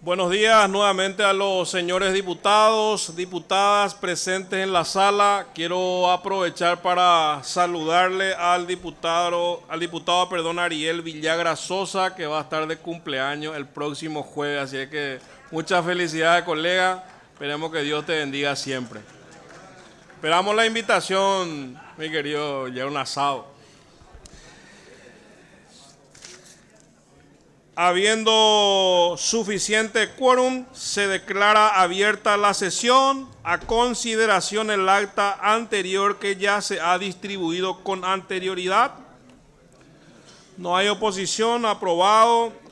Buenos días nuevamente a los señores diputados, diputadas presentes en la sala. Quiero aprovechar para saludarle al diputado, Ariel Villagra Sosa, que va a estar de cumpleaños el próximo jueves. Así que muchas felicidades, colega. Esperemos que Dios te bendiga siempre. Esperamos la invitación, mi querido, ya un asado. Habiendo suficiente quórum, se declara abierta la sesión. A consideración el acta anterior que ya se ha distribuido con anterioridad. No hay oposición, aprobado.